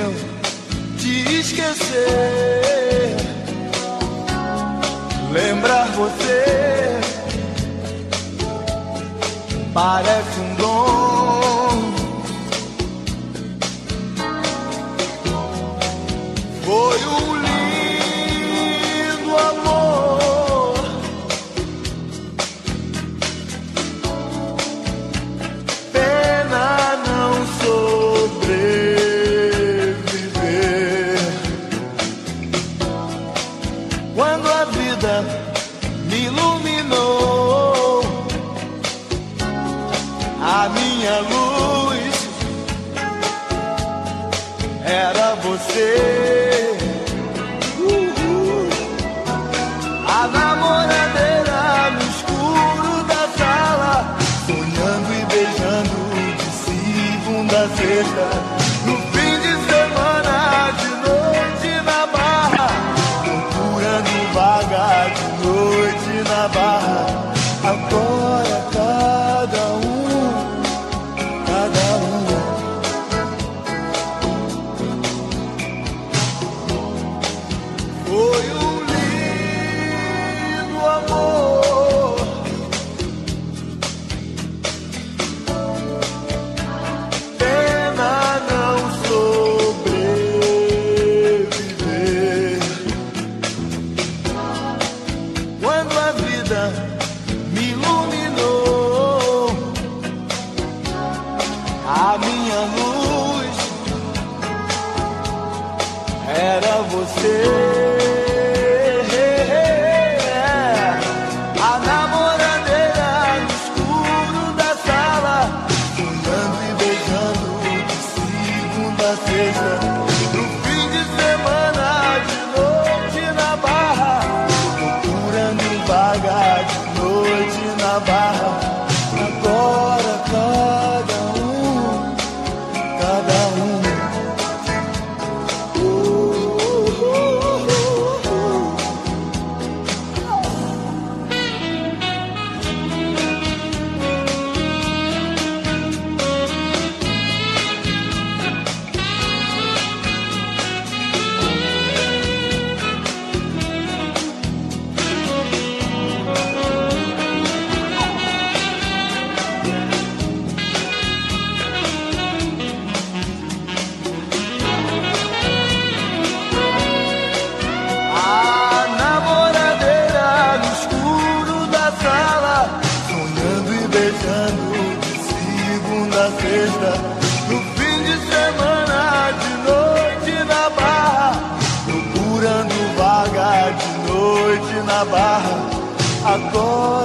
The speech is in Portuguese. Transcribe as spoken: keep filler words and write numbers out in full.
impossível te esquecer. Lembrar você parece um dom. Foi um lindo amor. Pena não sobreviver. Quando a vida me iluminou, a minha luz era você. Uhul. A namoradeira no escuro da sala, sonhando e beijando de segunda a sexta. No fim de semana, de noite na barra, procurando vaga de noite na barra. Agora cada um, cada uma foi um lindo amor. Pena não sobreviver. Quando a vida me iluminou, a minha luz era você. A namoradeira no escuro da sala, sonhando e beijando de segunda a sexta. No fim de semana, de noite na barra, procurando vaga de noite na barra. Agora cada um, cada um. Uh, uh, uh, uh. A namoradeira no escuro da sala, sonhando e beijando de segunda a sexta. No fim de semana, de noite na barra, procurando vaga de noite na barra. Agora